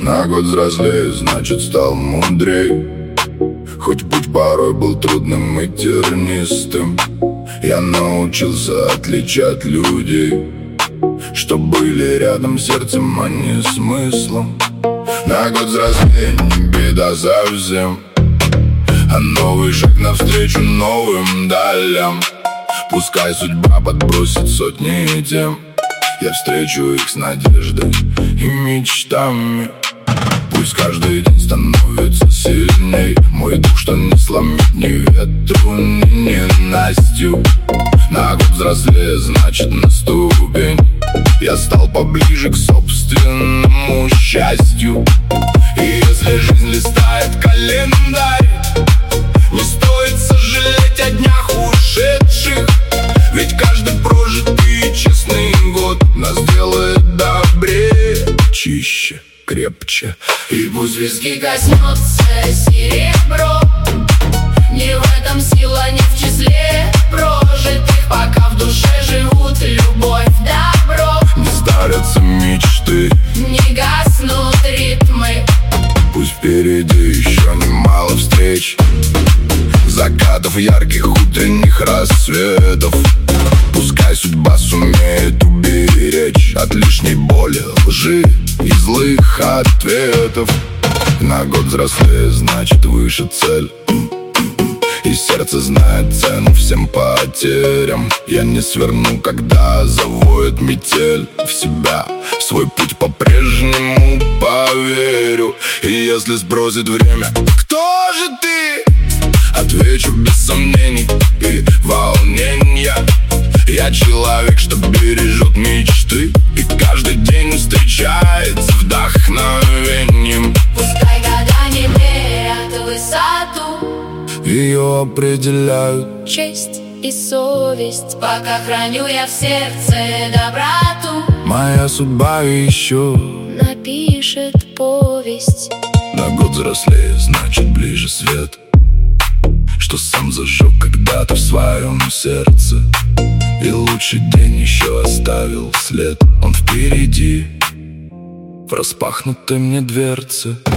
На год взрослее, значит стал мудрей. Хоть путь порой был трудным и тернистым, я научился отличать людей, что были рядом сердцем, а не смыслом. На год взрослее, не беда совсем, а новый шаг навстречу новым далям. Пускай судьба подбросит сотни тем, я встречу их с надеждой и мечтами. Пусть каждый день становится сильней мой дух, что не сломит ни ветру, ни ненастью. На год взрослее, значит на ступень я стал поближе к собственному счастью. И если жизнь листает календарь, не стоит сожалеть о днях ушедших, ведь каждый прожитый честный год нас делает добрее, чище, крепче. И пусть виски коснется серебро, не в этом сила, не в числе прожитых, пока в душе живут любовь, добро. Не старятся мечты, не гаснут ритмы. пусть впереди еще немало встреч, закатов ярких, утренних рассветов. Пускай судьба сумеет уберечь от лишней боли, лжи и злых ответов. На год взрослее, значит выше цель, и сердце знает цену всем потерям. Я не сверну, когда завоет метель. В себя, в свой путь по-прежнему поверю. И если сбросит время: кто же ты? Отвечу без сомнений и волнения: я человек, что бережет мечты, и каждый день встречает с вдохновением. Пускай года не мерят высоту, ее определяют честь и совесть, пока храню я в сердце доброту. моя судьба еще Напишет повесть. на год взрослее, значит ближе свет, что сам зажег когда-то в своем сердце. И лучший день еще оставил след, он впереди в распахнутой мне дверце.